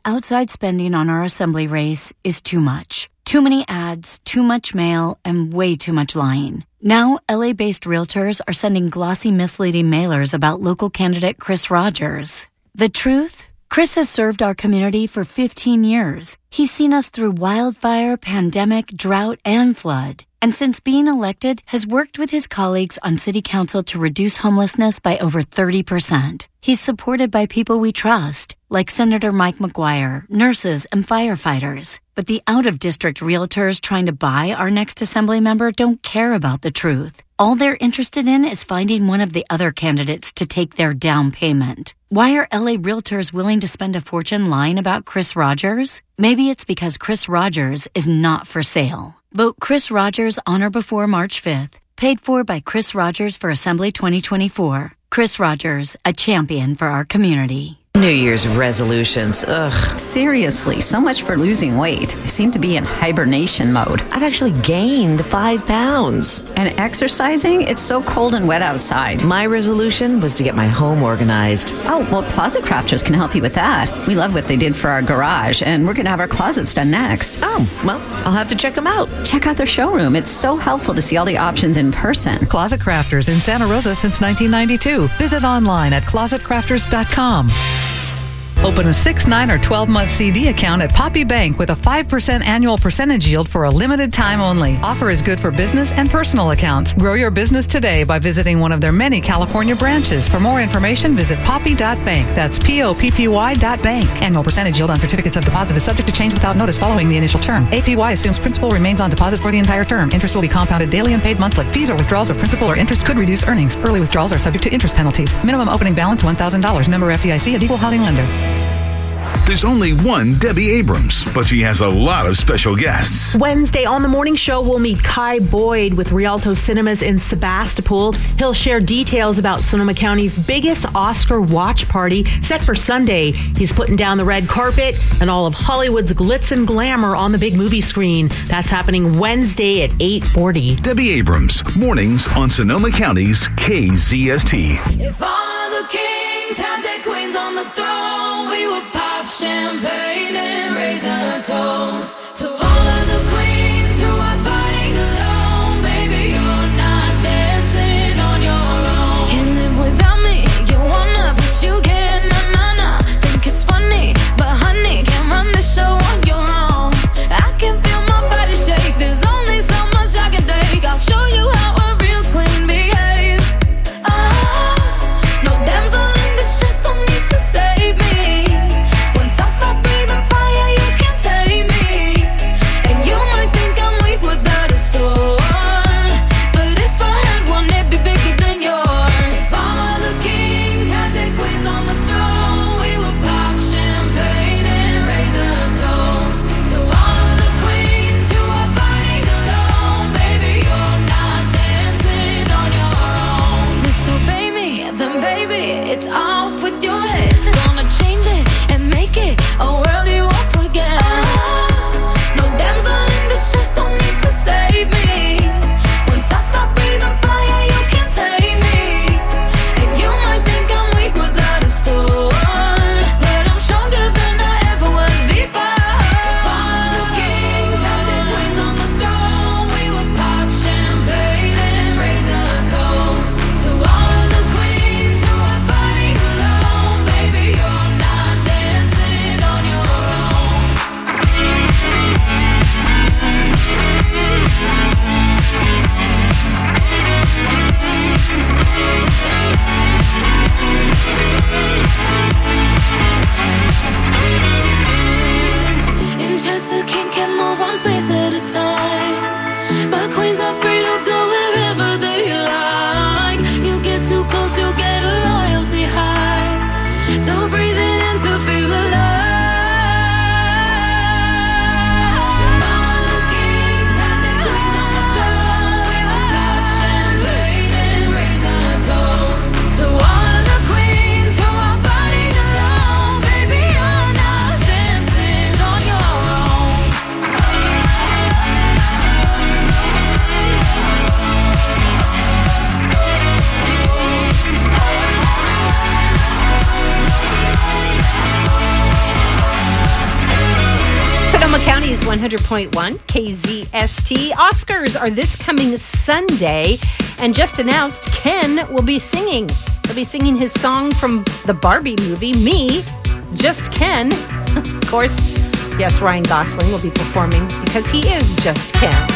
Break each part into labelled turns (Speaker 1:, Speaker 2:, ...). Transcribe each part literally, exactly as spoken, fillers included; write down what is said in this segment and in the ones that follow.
Speaker 1: outside spending on our assembly race is too much. Too many ads, too much mail, and way too much lying. Now, L A-based realtors are sending glossy, misleading mailers about local candidate Chris Rogers. The truth? Chris has served our community for fifteen years. He's seen us through wildfire, pandemic, drought, and flood. And since being elected, has worked with his colleagues on city council to reduce homelessness by over thirty percent. He's supported by people we trust, like Senator Mike McGuire, nurses, and firefighters. But the out-of-district realtors trying to buy our next assembly member don't care about the truth. All they're interested in is finding one of the other candidates to take their down payment. Why are L A realtors willing to spend a fortune lying about Chris Rogers? Maybe it's because Chris Rogers is not for sale. Vote Chris Rogers on or before March fifth. Paid for by Chris Rogers for Assembly twenty twenty-four. Chris Rogers, a champion for our community.
Speaker 2: New Year's resolutions. Ugh.
Speaker 3: Seriously, so much for losing weight. I seem to be in hibernation mode.
Speaker 2: I've actually gained five pounds.
Speaker 3: And exercising? It's so cold and wet outside.
Speaker 2: My resolution was to get my home organized.
Speaker 3: Oh, well, Closet Crafters can help you with that. We love what they did for our garage, and we're going to have our closets done next.
Speaker 2: Oh, well, I'll have to check them out.
Speaker 3: Check out their showroom. It's so helpful to see all the options in person.
Speaker 4: Closet Crafters in Santa Rosa since nineteen ninety-two. Visit online at closet crafters dot com. Open a six, nine, or twelve-month C D account at Poppy Bank with a five percent annual percentage yield for a limited time only. Offer is good for business and personal accounts. Grow your business today by visiting one of their many California branches. For more information, visit poppy dot bank. That's P O P P Y dot bank. Annual percentage yield on certificates of deposit is subject to change without notice following the initial term. A P Y assumes principal remains on deposit for the entire term. Interest will be compounded daily and paid monthly. Fees or withdrawals of principal or interest could reduce earnings. Early withdrawals are subject to interest penalties. Minimum opening balance one thousand dollars. Member F D I C, an equal housing lender.
Speaker 5: There's only one Debbie Abrams, but she has a lot of special guests.
Speaker 6: Wednesday on the morning show, we'll meet Kai Boyd with Rialto Cinemas in Sebastopol. He'll share details about Sonoma County's biggest Oscar watch party set for Sunday. He's putting down the red carpet and all of Hollywood's glitz and glamour on the big movie screen. That's happening Wednesday at eight forty.
Speaker 5: Debbie Abrams, mornings on Sonoma County's K Z S T.
Speaker 7: If all of the kings had their queens on the throne, we would pop champagne and raise a toast to all of the queens who are fighting alone. Baby, you're not dancing on your own. Can't live without me, you wanna, but you can't. Nah, nah, nah. Think it's funny, but honey, can't run the show on your own. I can feel my body shake, there's only so much I can take. I'll show you how a real queen behaves. Ah, no damsel in distress, don't need to save me. Once I stop breathing fire, you can't take me. And you might think
Speaker 8: one hundred point one K Z S T. Oscars are this coming Sunday, and just announced Ken will be singing. He'll be singing his song from the Barbie movie, Me, Just Ken. Of course, yes, Ryan Gosling will be performing because he is just Ken.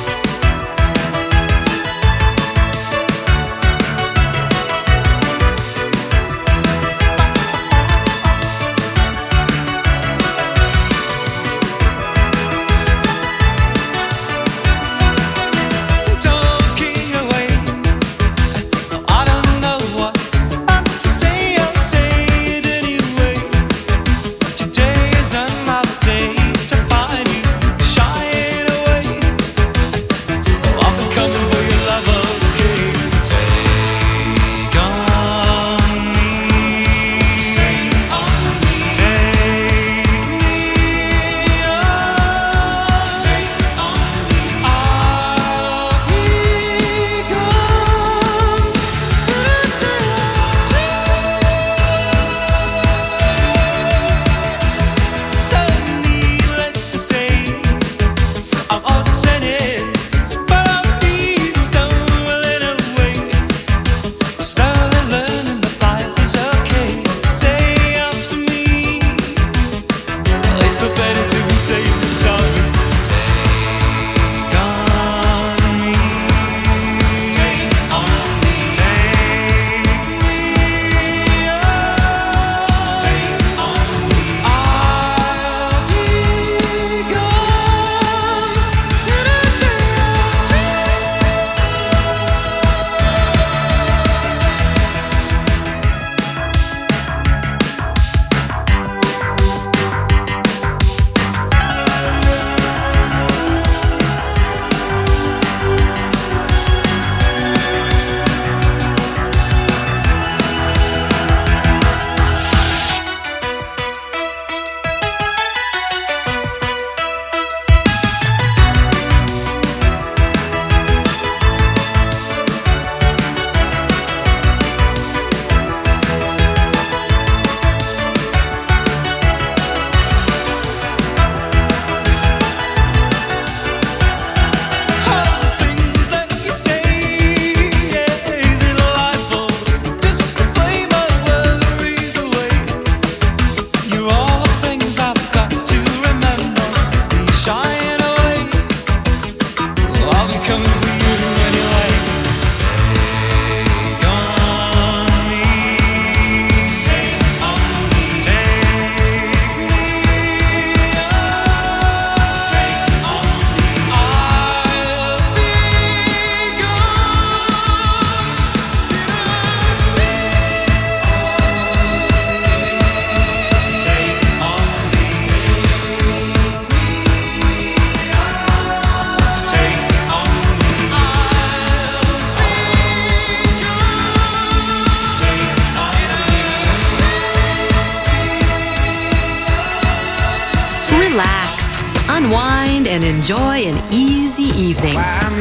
Speaker 9: Unwind and enjoy an easy evening.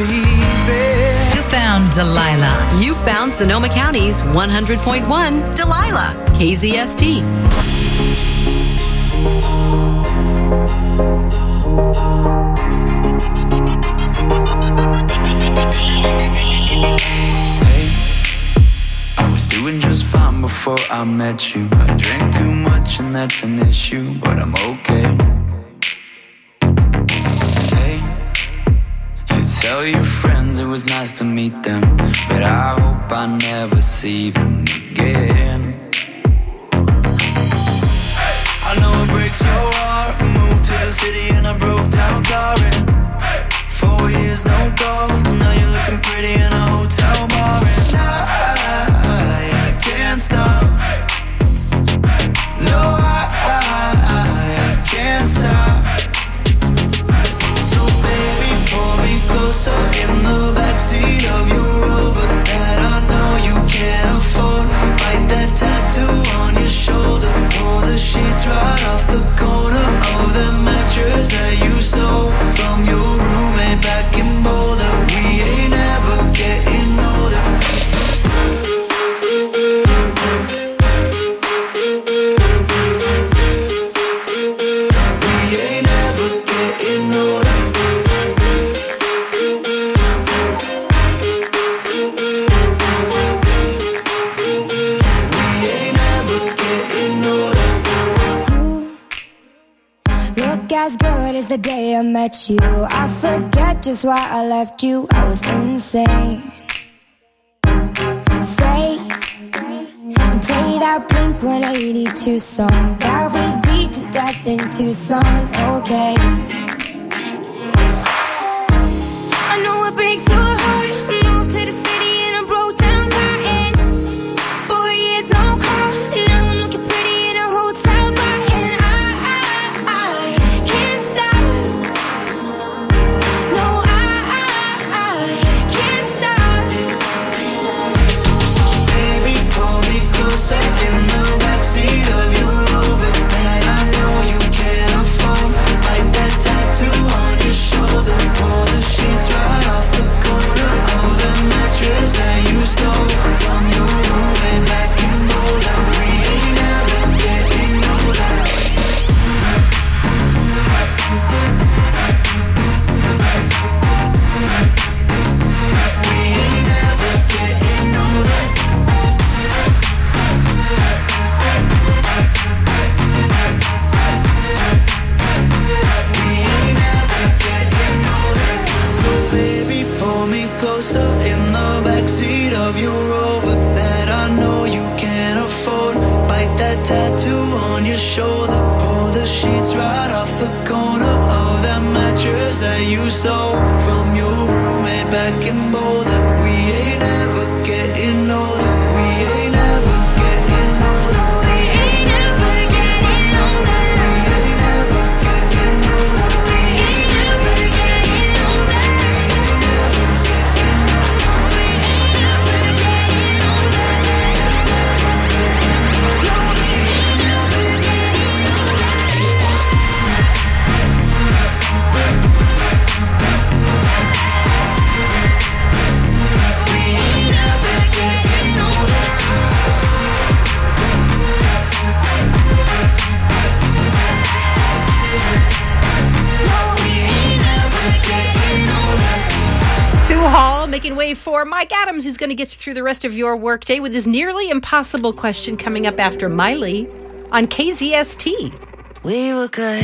Speaker 4: You found Delilah.
Speaker 9: You found Sonoma County's one hundred point one Delilah, K Z S T.
Speaker 10: I was doing just fine before I met you. I drink too much and that's an issue, but I'm okay. Tell your friends it was nice to meet them, but I hope I never see them again. I know it breaks your heart. I moved to the city and I broke down car in four years, no calls. Now you're looking pretty in a hotel bar, and I, I can't stop. No, I, I, I can't stop. Closer in the backseat of your Rover that I know you can't afford. Bite that tattoo on your shoulder. Pull the sheets right off the corner of the mattress that you stole from your roommate back in Boulder. We ate
Speaker 11: as good as the day I met you. I forget just why I left you. I was insane. Stay and play that Blink one eighty-two song that we beat to death in Tucson. Okay, I know it breaks your heart. Moved to the city and I broke down crying. Four years no call. Now I'm looking pretty in a hotel bar. And I, I, I can't stop. No, I, I, I can't stop.
Speaker 10: So baby, pull me closer in the backseat of your Rover that I know you can't afford. Like that tattoo on your shoulder. Pull the sheets right off the corner of the mattress that you stole from your roommate back in Boulder. We ain't never getting older. We ain't never getting older. We ain't never getting older. So baby, pull me closer in the backseat of your Rover that I know you can't afford. Bite that tattoo on your shoulder. Pull the sheets right off the corner of that mattress that you stole from your roommate back in Boulder. We ain't ever getting older. We ain't ever getting older.
Speaker 11: We ain't never getting older.
Speaker 10: We ain't never getting older.
Speaker 11: We ain't never getting older. We ain't never getting older. No, we ain't never getting older. We ain't never getting older. No, we ain't never getting older.
Speaker 8: Sue Hall making way for Mike Adams, who's going to get you through the rest of your workday with his nearly impossible question coming up after Miley on K Z S T.
Speaker 12: We were good,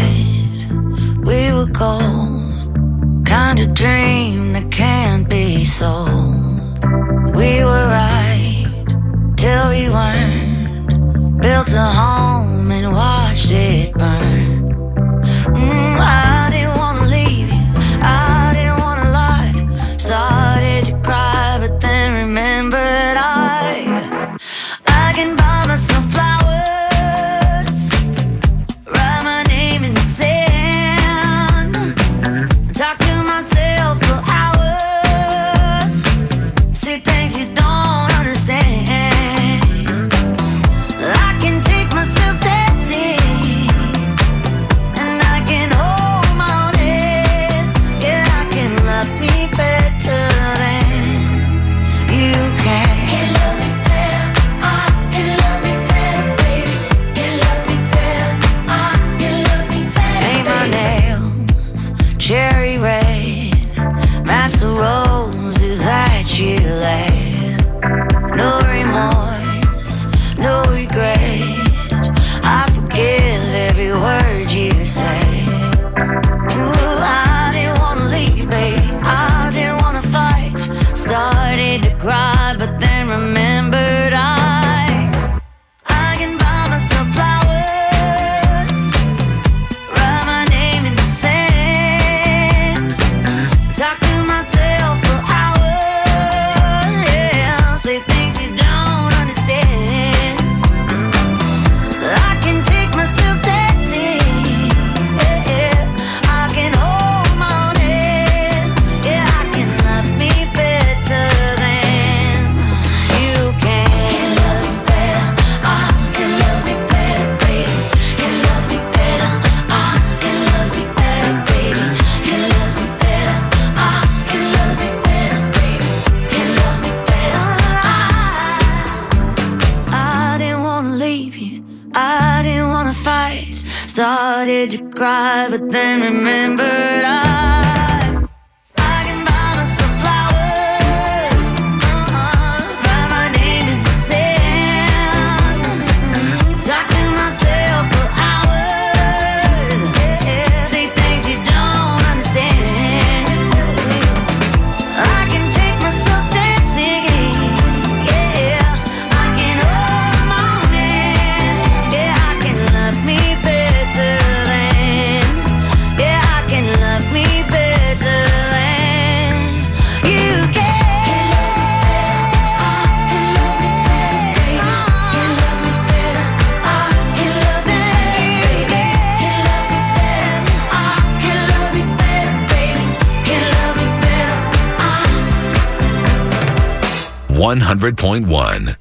Speaker 12: we were gold, kind of dream that can't be sold. We were right till we weren't, built a home and watched it burn. Mm, I didn't want to leave you, I didn't want to lie. Started to cry, but then remembered I I can buy myself flowers, write my name in the sand, talk to myself for hours, see things you don't understand. I can take myself dancing, and I can hold my own head. Yeah, I can love me better than you can. Can love me better, I can love me better, baby. Can love me better, I can love me better. Paint my nails cherry red, match the roses that you laid. No remorse, no regret, I forgive every word you say. Ooh, I didn't wanna leave, babe, I didn't wanna fight. Started to cry, but then remembered I I can buy myself flowers, write my name in the sand, talk to myself for hours, yeah, say things you don't understand. I can take myself dancing, yeah, yeah. I can hold my own head, yeah, I can love me better than you can. Can love me better, I can love me better, baby. Can love me better, I can love me better, baby. Can love me better, I can love me better, baby. Can love me better, I I didn't wanna leave you, I didn't wanna fight. Started to cry, but then remembered I I can buy myself flowers, uh-uh, write my name in the sand, talk to myself for hours, yeah, yeah. Say
Speaker 5: one hundred point one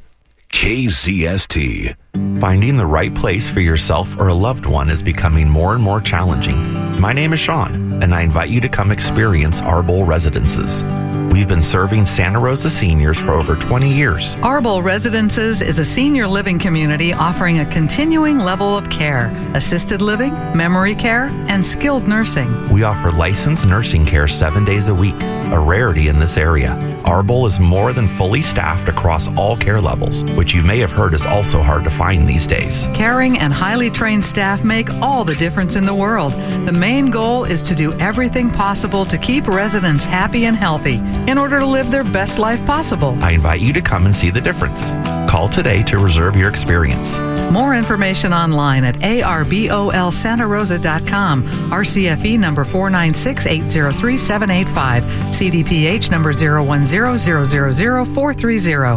Speaker 5: K Z S T.
Speaker 13: Finding the right place for yourself or a loved one is becoming more and more challenging. My name is Sean, and I invite you to come experience Arbol Residences. We've been serving Santa Rosa seniors for over twenty years.
Speaker 4: Arbol Residences is a senior living community offering a continuing level of care, assisted living, memory care, and skilled nursing.
Speaker 13: We offer licensed nursing care seven days a week, a rarity in this area. Arbol is more than fully staffed across all care levels, which you may have heard is also hard to find these days.
Speaker 4: Caring and highly trained staff make all the difference in the world. The main goal is to do everything possible to keep residents happy and healthy in order to live their best life possible.
Speaker 13: I invite you to come and see the difference. Call today to reserve your experience.
Speaker 4: More information online at A R B O L Santa Rosa dot com. R C F E number four nine six eight zero three seven eight five. C D P H number zero one zero zero zero zero four three zero.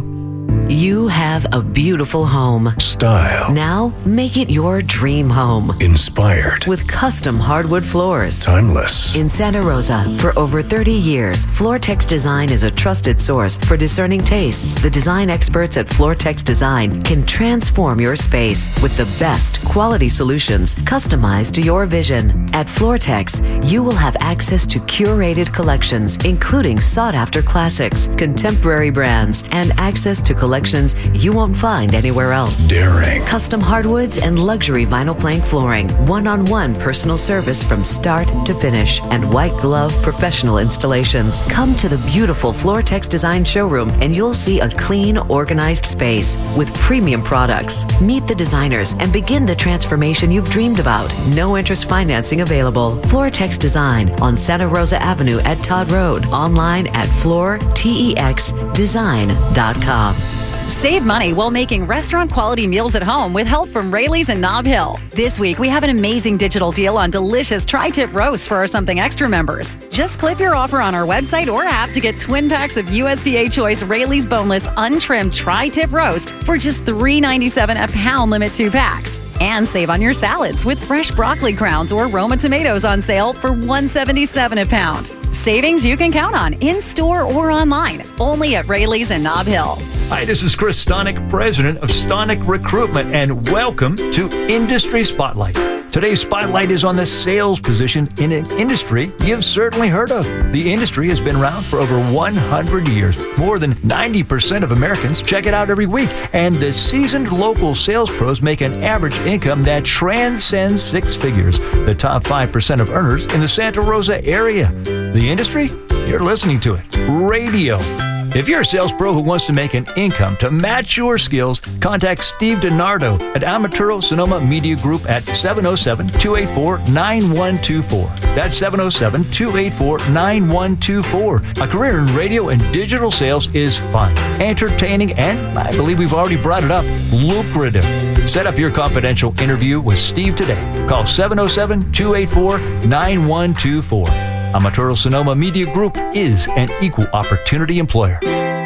Speaker 2: You have a beautiful home.
Speaker 14: Style.
Speaker 2: Now make it your dream home.
Speaker 14: Inspired.
Speaker 2: With custom hardwood floors.
Speaker 14: Timeless.
Speaker 2: In Santa Rosa, for over thirty years, Floortex Design is a trusted source for discerning tastes. The design experts at Floortex Design can transform your space with the best quality solutions customized to your vision. At Floortex, you will have access to curated collections, including sought-after classics, contemporary brands, and access to collections you won't find anywhere else.
Speaker 14: Daring.
Speaker 2: Custom hardwoods and luxury vinyl plank flooring. One-on-one personal service from start to finish. And white glove professional installations. Come to the beautiful Floortex Design showroom and you'll see a clean, organized space with premium products. Meet the designers and begin the transformation you've dreamed about. No interest financing available. Floortex Design on Santa Rosa Avenue at Todd Road. Online at floor tex design dot com.
Speaker 15: Save money while making restaurant-quality meals at home with help from Rayleigh's and Nob Hill. This week, we have an amazing digital deal on delicious tri-tip roasts for our Something Extra members. Just clip your offer on our website or app to get twin packs of U S D A Choice Rayleigh's Boneless Untrimmed Tri-Tip Roast for just three ninety-seven a pound, limit two packs. And save on your salads with fresh broccoli crowns or Roma tomatoes on sale for one seventy-seven a pound. Savings you can count on in-store or online, only at Rayleigh's and Nob Hill.
Speaker 16: Hi, this is Chris Stonick, president of Stonick Recruitment, and welcome to Industry Spotlight. Today's spotlight is on the sales position in an industry you've certainly heard of. The industry has been around for over one hundred years. More than ninety percent of Americans check it out every week, and the seasoned local sales pros make an average income that transcends six figures. The top five percent of earners in the Santa Rosa area. The industry? You're listening to it. Radio. If you're a sales pro who wants to make an income to match your skills, contact Steve DiNardo at Amaturo Sonoma Media Group at seven oh seven, two eight four, nine one two four. That's seven oh seven, two eight four, nine one two four. A career in radio and digital sales is fun, entertaining, and I believe we've already brought it up, lucrative. Set up your confidential interview with Steve today. Call seven oh seven, two eight four, nine one two four. Amaturo Sonoma Media Group is an equal opportunity employer.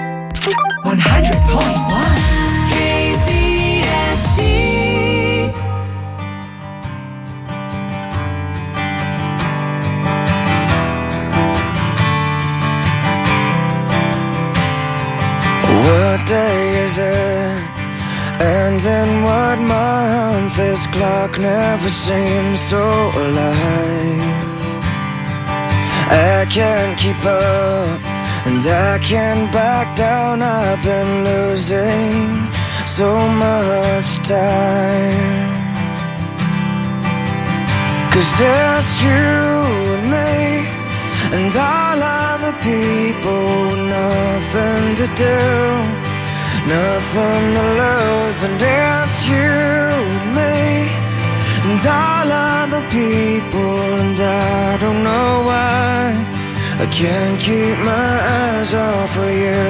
Speaker 10: one hundred point one K Z S T.
Speaker 17: What day is it? And in what month? This clock never seems so alive. I can't keep up, and I can't back down. I've been losing so much time. Cause there's you and me, and all other people, nothing to do, nothing to lose. And it's you and me, and all other people, and I don't know why I can't keep my eyes off of you.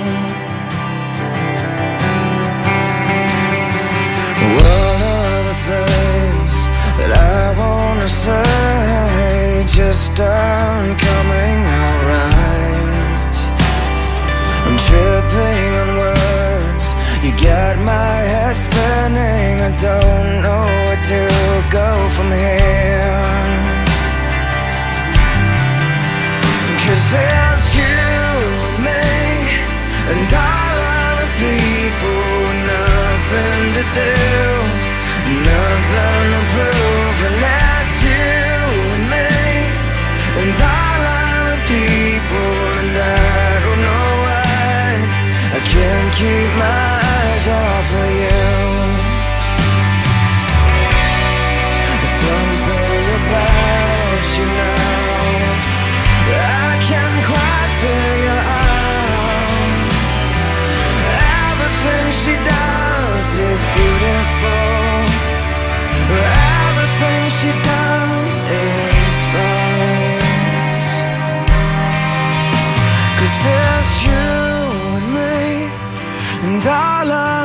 Speaker 17: One of the things that I wanna say just aren't coming out right. I'm tripping on words, you got my head spinning. I don't know where to go from here. Cause it's you and me, and all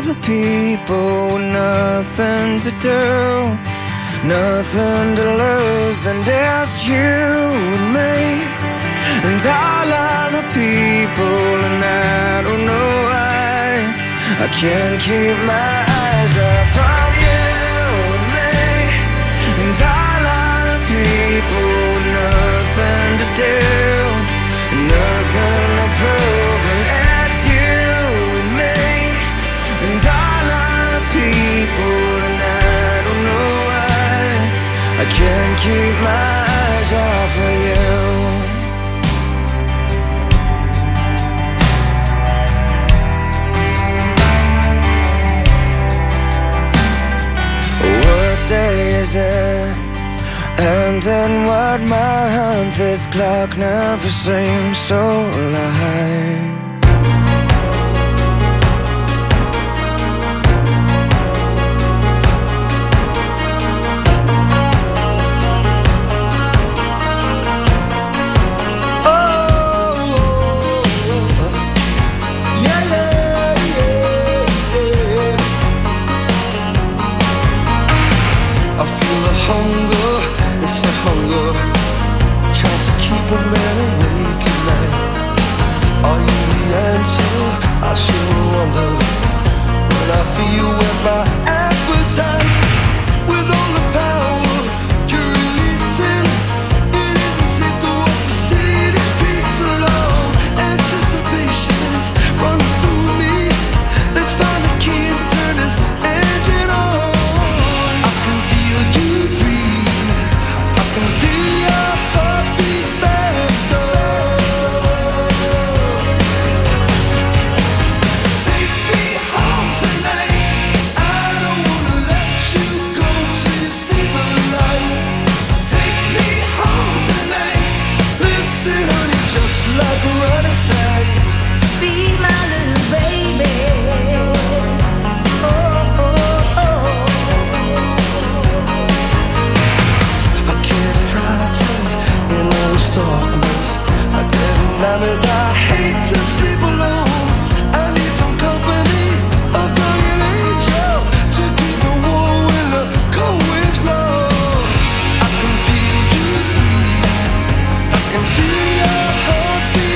Speaker 17: other people with nothing to do, nothing to lose, and it's you and me and all other people, and I don't know why I can't keep my eyes off of you and me and all other people with nothing to do, nothing to prove, and it's you and me and all other people, and I don't know why I can't keep my eyes off of you. What day is it? And in what month? This clock never seems so alive. I sure wonder when I feel with my appetite, with all the power to release it. It isn't safe to walk the city streets alone. Anticipation's running through me. Let's find the key and turn this engine on. I can feel you breathe. I can feel your heartbeat faster. Like a runner say, be my little baby. Oh, oh, oh. I can't fry tears in all this darkness. I get nightmares. I hate to sleep alone. I need some company, a guardian angel to keep me warm when the cold winds blow. I can feel you breathe. I can feel your heart.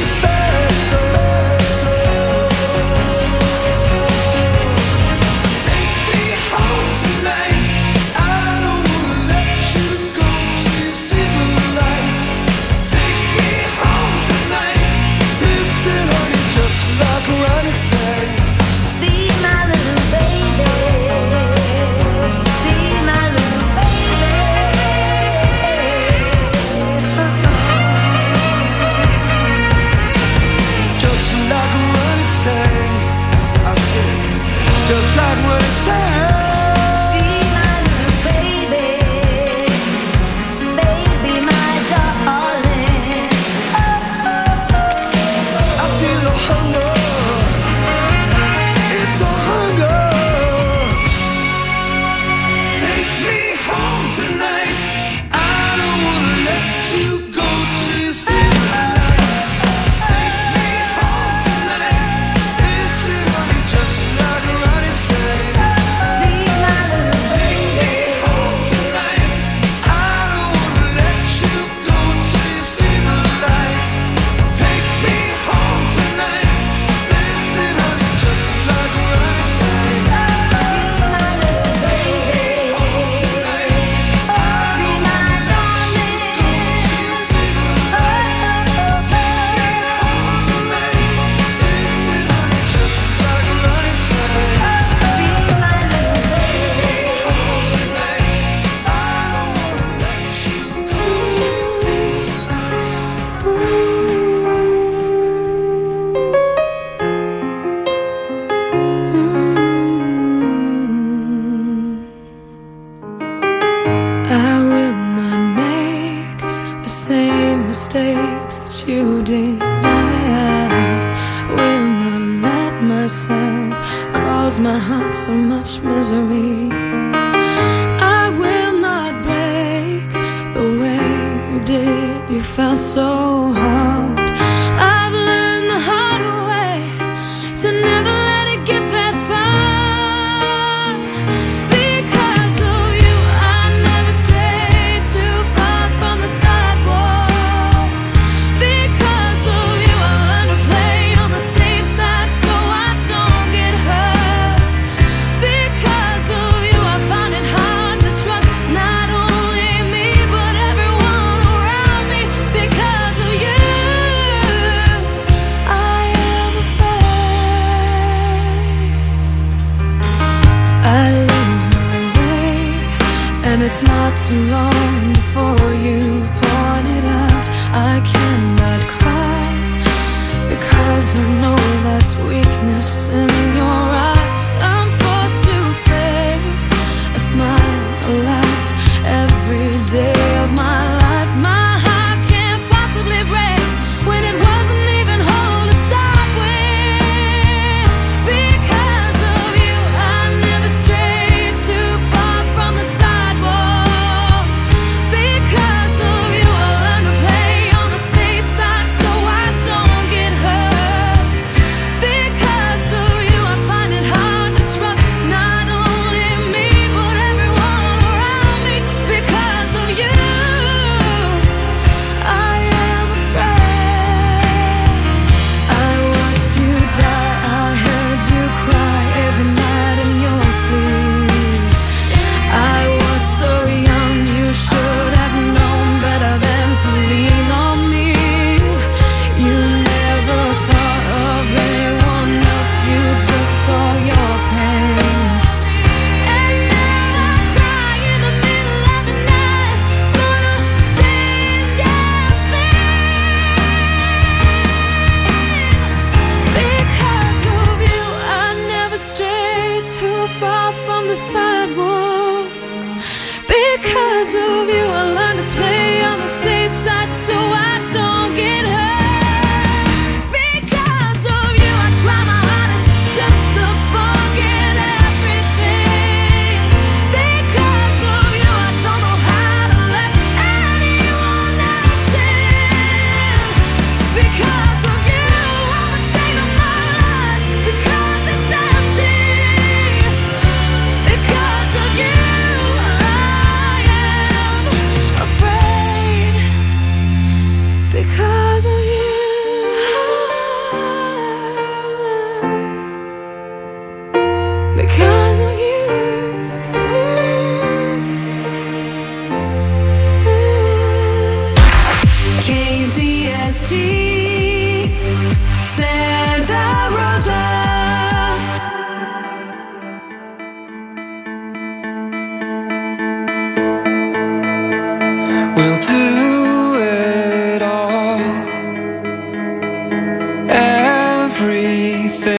Speaker 17: Just like what it said. Be my little baby, baby, my darling. Oh, oh, oh. I feel the hunger, it's a hunger. Take me home tonight. I don't wanna let you go till you see the light. Take me home tonight. Listen, honey, just like a mistakes that you did. I will not let myself cause my heart so much misery. I will not break the way you did. You felt so hard. I've learned the hard way to never let it get that far.
Speaker 11: it's not too long before you pointed out I can't